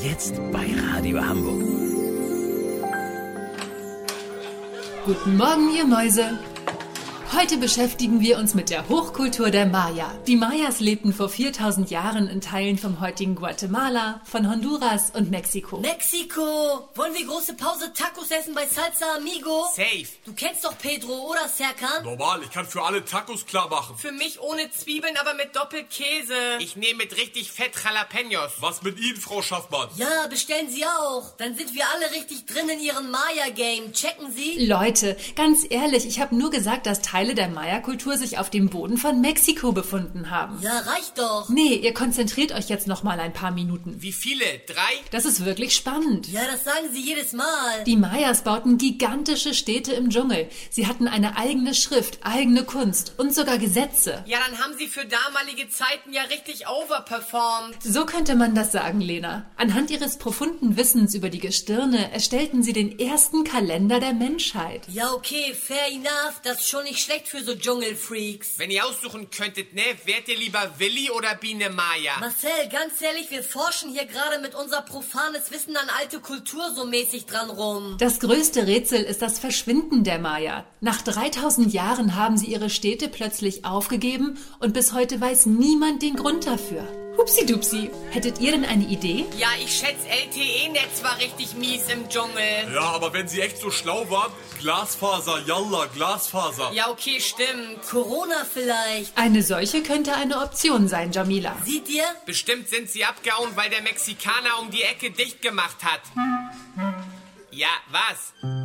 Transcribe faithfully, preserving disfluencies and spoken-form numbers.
Jetzt bei Radio Hamburg. Guten Morgen, ihr Mäuse. Heute beschäftigen wir uns mit der Hochkultur der Maya. Die Mayas lebten vor viertausend Jahren in Teilen vom heutigen Guatemala, von Honduras und Mexiko. Mexiko! Wollen wir große Pause Tacos essen bei Salsa Amigo? Safe. Du kennst doch Pedro, oder Serkan? Normal, ich kann für alle Tacos klar machen. Für mich ohne Zwiebeln, aber mit Doppelkäse. Ich nehme mit richtig fett Jalapenos. Was mit Ihnen, Frau Schaffmann? Ja, bestellen Sie auch. Dann sind wir alle richtig drin in Ihrem Maya-Game. Checken Sie? Leute, ganz ehrlich, ich habe nur gesagt, dass Teile der Maya-Kultur sich auf dem Boden von Mexiko befunden haben. Ja, reicht doch. Nee, ihr konzentriert euch jetzt noch mal ein paar Minuten. Wie viele? Drei? Das ist wirklich spannend. Ja, das sagen Sie jedes Mal. Die Mayas bauten gigantische Städte im Dschungel. Sie hatten eine eigene Schrift, eigene Kunst und sogar Gesetze. Ja, dann haben sie für damalige Zeiten ja richtig overperformed. So könnte man das sagen, Lena. Anhand ihres profunden Wissens über die Gestirne erstellten sie den ersten Kalender der Menschheit. Ja, okay, fair enough. Das ist schon nicht schlecht für so Dschungelfreaks. Wenn ihr aussuchen könntet, ne, wärt ihr lieber Willi oder Biene Maya? Marcel, ganz ehrlich, wir forschen hier gerade mit unser profanes Wissen an alte Kultur so mäßig dran rum. Das größte Rätsel ist das Verschwinden der Maya. Nach dreitausend Jahren haben sie ihre Städte plötzlich aufgegeben und bis heute weiß niemand den Grund dafür. Hupsi-dupsi. Hättet ihr denn eine Idee? Ja, ich schätze, L T E-Netz war richtig mies im Dschungel. Ja, aber wenn Sie echt so schlau waren, Glasfaser, yalla, Glasfaser. Ja, okay, stimmt. Corona vielleicht. Eine solche könnte eine Option sein, Jamila. Seht ihr? Bestimmt sind sie abgehauen, weil der Mexikaner um die Ecke dicht gemacht hat. Ja, was?